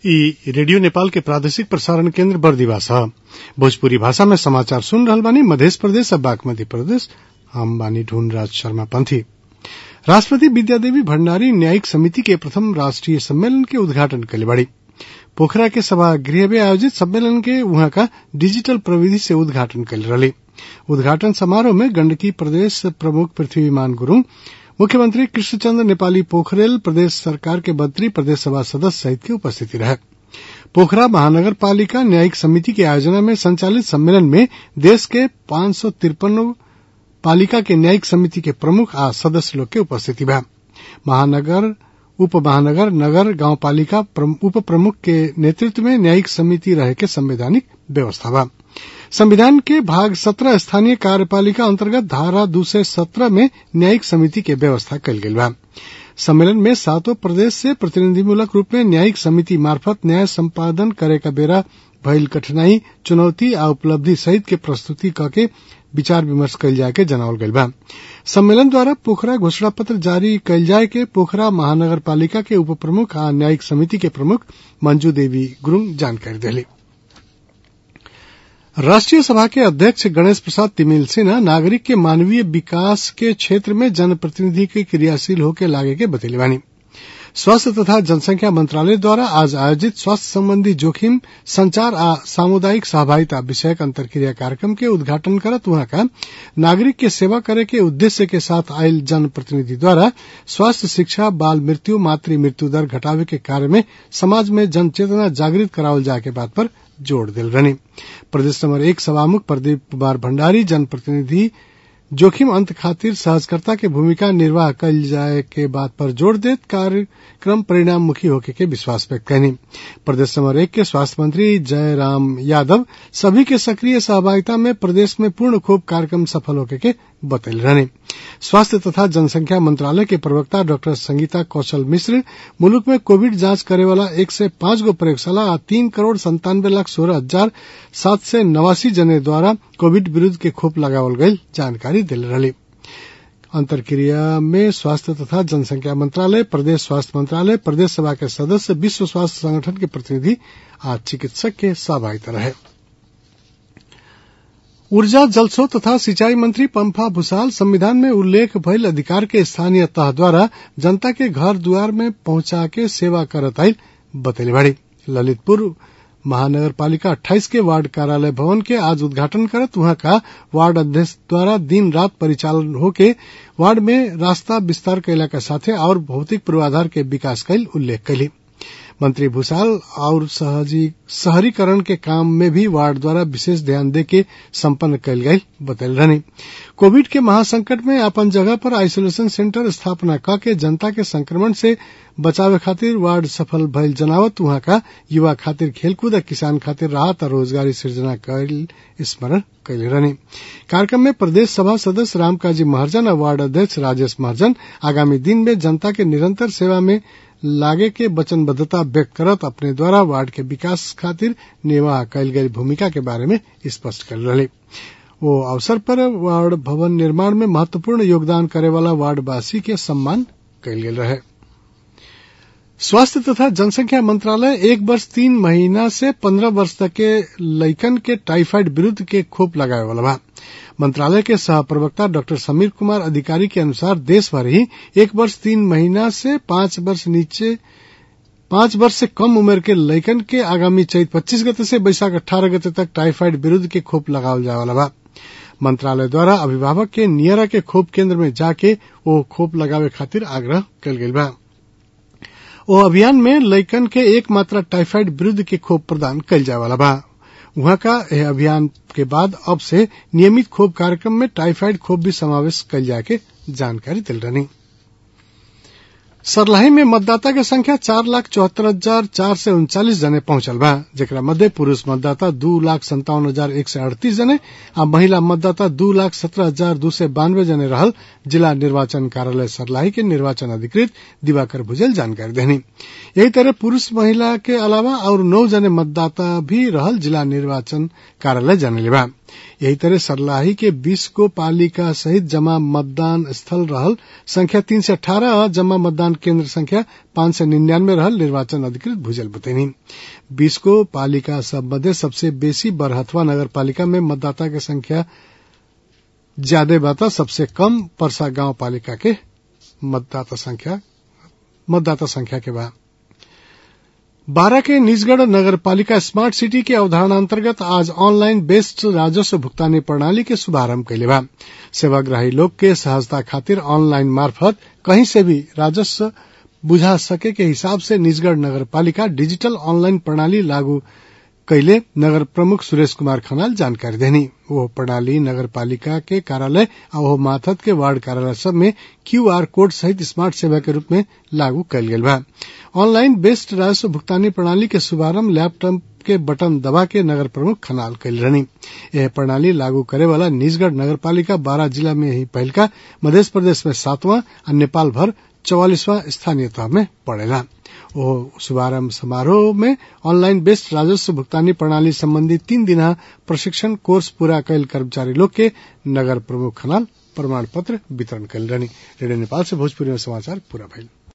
ई रेडियो नेपाल के प्रादेशिक प्रसारण केन्द्र बर्दिवा छ। भोजपुरी भाषा में समाचार सुन रहल बानी। मध्य प्रदेश और बागमती प्रदेश। हम बानी ढूंढराज शर्मा पंथी। राष्ट्रपति विद्यादेवी भण्डारी न्यायिक समिति के प्रथम राष्ट्रीय सम्मेलन के उद्घाटन कइले बाड़ी। पोखरा के सभागृह में आयोजित सम्मेलन के उहाँ का डिजिटल प्रविधि से उद्घाटन कइले रहली। उद्घाटन समारोह में गण्डकी प्रदेश प्रमुख पृथ्वीमान गुरूङ, मुख्यमंत्री कृष्णचन्द्र नेपाली पोखरेल, प्रदेश सरकार के मंत्री, प्रदेश सभा सदस्य सहित की उपस्थिति रहे। पोखरा महानगर पालिका न्यायिक समिति की आयोजना में संचालित सम्मेलन में देश के 553 पालिका के न्यायिक समिति के प्रमुख आ सदस्य लोग के उपस्थिति बा। महानगर, उप महानगर, नगर, गांव पालिका उप प्रमुख के नेतृत्व में न्यायिक समिति रहे के संवैधानिक व्यवस्था बा। संविधान के भाग 17 स्थानीय कार्यपालिका अंतर्गत धारा 217 में न्यायिक समिति के व्यवस्था कइल गेल बा। सम्मेलन में 7 प्रदेश से प्रतिनिधिमूलक रूप में न्यायिक समिति मार्फत न्याय संपादन करे का बेरा भइल कठिनाई, चुनौती आ उपलब्धि सहित के प्रस्तुति करके विचार विमर्श कइल जाए के जनावल गइल बा। सम्मेलन द्वारा पोखरा घोषणा पत्र जारी कइल जाए के पोखरा महानगर पालिका के उप प्रमुख आ न्यायिक समिति के प्रमुख मंजू देवी गुरूङ जानकारी देली। राष्ट्रीय सभा के अध्यक्ष गणेश प्रसाद तिमिल सिन्हा नागरिक के मानवीय विकास के क्षेत्र में जनप्रतिनिधि के क्रियाशील होके लागे के बतैले बानी। स्वास्थ्य तथा जनसंख्या मंत्रालय द्वारा आज आयोजित स्वास्थ्य संबंधी जोखिम, संचार आ सामुदायिक सहभागिता विषयक अंतरक्रिया कार्यक्रम के उद्घाटन करत वहां का नागरिक के सेवा करे के उद्देश्य के साथ आयल जनप्रतिनिधि द्वारा स्वास्थ्य शिक्षा, बाल मृत्यु, मातृ मृत्यु दर घटावे के कार्य में समाज में जन चेतना जागृत करावल जाए के बात पर जोड़ दिल रहनी। प्रदेश नंबर 1 सभामुख प्रदीप कुमार भण्डारी जनप्रतिनिधि जोखिम अंत खातिर सहजकर्ता के भूमिका निर्वाह कइल जाए के बात पर जोर देत कार्यक्रम परिणाममुखी होके के विश्वास व्यक्त कैनी। प्रदेश नंबर 1 के स्वास्थ्य मंत्री जयराम यादव सभी के सक्रिय सहभागिता में प्रदेश में पूर्ण खोप कार्यक्रम सफल होके के बतैल रहने। स्वास्थ्य तथा जनसंख्या मंत्रालय के प्रवक्ता डॉक्टर संगीता कौशल मिश्र मुल्क में कोविड जांच करे वाला 105 गो प्रयोगशाला आ 3,97,16,789 जने द्वारा कोविड विरुद्ध के खोप लगावल गई जानकारी दिल रही। अंतरक्रिया में स्वास्थ्य तथा जनसंख्या मंत्रालय, प्रदेश स्वास्थ्य मंत्रालय, प्रदेश सभा के सदस्य, विश्व स्वास्थ्य संगठन के प्रतिनिधि आ चिकित्सक के सहभागिता रहे। ऊर्जा, जलस्रोत तथा सिंचाई मंत्री पंफा भूसाल संविधान में उल्लेख भइल अधिकार के स्थानीय तह द्वारा जनता के घर द्वार में पहुंचा के सेवा करत आइल बतैले बाड़ी। ललितपुर महानगर पालिका 28 के वार्ड कार्यालय भवन के आज उद्घाटन करत वहां का वार्ड अध्यक्ष द्वारा दिन रात परिचालन होके वार्ड में रास्ता विस्तार कैला के साथे और भौतिक पूर्वाधार के विकास कैल उल्लेख कैली। मंत्री भूसाल और शहरीकरण के काम में भी वार्ड द्वारा विशेष ध्यान दे के संपन्न कैल गई बतैल रहनी। कोविड के महासंकट में अपन जगह पर आइसोलेशन सेंटर स्थापना क के जनता के संक्रमण से बचावे खातिर वार्ड सफल भइल जनावत वहां का युवा खातिर खेलकूद आ किसान खातिर राहत और रोजगारी सृजना कैल स्मरण कैले रहनी। कार्यक्रम में प्रदेश सभा सदस्य रामकाजी महर्जन और वार्ड अध्यक्ष राजेश महर्जन आगामी दिन में जनता के निरंतर सेवा में लागे के वचनबद्धता व्यक्त करत अपने द्वारा वार्ड के विकास खातिर निर्वाह कैल गई भूमिका के बारे में स्पष्ट कर रहे। वो अवसर पर वार्ड भवन निर्माण में महत्वपूर्ण योगदान करे वाला वार्डवासी के सम्मान कैल गेल रहे। स्वास्थ्य तथा जनसंख्या मंत्रालय 1 वर्ष 3 महीना से 15 वर्ष तक के लइकन के टाइफाइड विरुद्ध के खोप लगावे वाला बा। मंत्रालय के सह प्रवक्ता डॉक्टर समीर कुमार अधिकारी के अनुसार देश भर ही 1 वर्ष 3 महीना से 5 वर्ष से कम उम्र के लइकन के आगामी चैत 25 गते से बैसाख 18 गते तक टाइफाइड विरुद्ध के खोप लगावल जाए वाला बा। मंत्रालय द्वारा अभिभावक के नियरा के खोप केंद्र में जाके वो खोप लगावे खातिर आग्रह कल गई बा। ओ अभियान में लइकन के 1 मात्रा टाइफाइड विरुद्ध के खोप प्रदान कल जाए वाला बा। वहां का यह अभियान के बाद अब से नियमित खोप कार्यक्रम में टाइफाइड खोप भी समावेश कल जाए के जानकारी दिल रही। सर्लाही में मतदाता के संख्या 4,74,439 जने पहुंचल बा, जेकरा मध्य पुरुष मतदाता 2,57,138 जने आ महिला मतदाता 2,17,292 जने रहल। जिला निर्वाचन कार्यालय सर्लाही के निर्वाचन अधिकृत दिवाकर भुजल जानकारी देनी। यही तरह पुरुष महिला के अलावा और 9 जने मतदाता भी रहल जिला निर्वाचन कार्यालय जनले बा। यही तरह सर्लाही के 20 को पालिका सहित जमा मतदान स्थल रहल संख्या 318 जमा मतदान केंद्र संख्या 599 रहल निर्वाचन अधिकृत भुजल बतैनी। 20 को पालिका सब मध्य सबसे बेसी बरहथवा नगर पालिका में मतदाता के संख्या ज्यादा बाता सबसे कम परसा गांव पालिका के मतदाता संख्या के बाद 12 के निजगढ़ नगर पालिका स्मार्ट सिटी के अवधारणा अंतर्गत आज ऑनलाइन बेस्ड राजस्व भुगतानी प्रणाली के शुभारंभ कैले बा। सेवाग्राही लोग के सहजता खातिर ऑनलाइन मार्फत कहीं से भी राजस्व बुझा सके के हिसाब से निजगढ़ नगर पालिका डिजिटल ऑनलाइन प्रणाली लागू कैले नगर प्रमुख सुरेश कुमार खनाल जानकारी देनी। वो प्रणाली नगर पालिका के कार्यालय और माथत के वार्ड कार्यालय सब में QR कोड सहित स्मार्ट सेवा के रूप में लागू कैल गेल बा। ऑनलाइन बेस्ड राजस्व भुगतानी प्रणाली के शुभारंभ लैपटॉप के बटन दबा के नगर प्रमुख खनाल कैल रहनी। यह प्रणाली लागू करे वाला निजगढ़ नगर पालिका 12 जिला में ही पहल का मध्य प्रदेश में 7वां और नेपाल भर 44वां स्थानीयता में पड़ेला। वो शुभारंभ समारोह में ऑनलाइन बेस्ड राजस्व भुगतानी प्रणाली संबंधी 3 दिना प्रशिक्षण कोर्स पूरा कैल कर्मचारी लोग के नगर प्रमुख खनाल प्रमाण पत्र वितरण कैल रहनी। रेडियो नेपाल से भोजपुरी में समाचार पूरा भइल।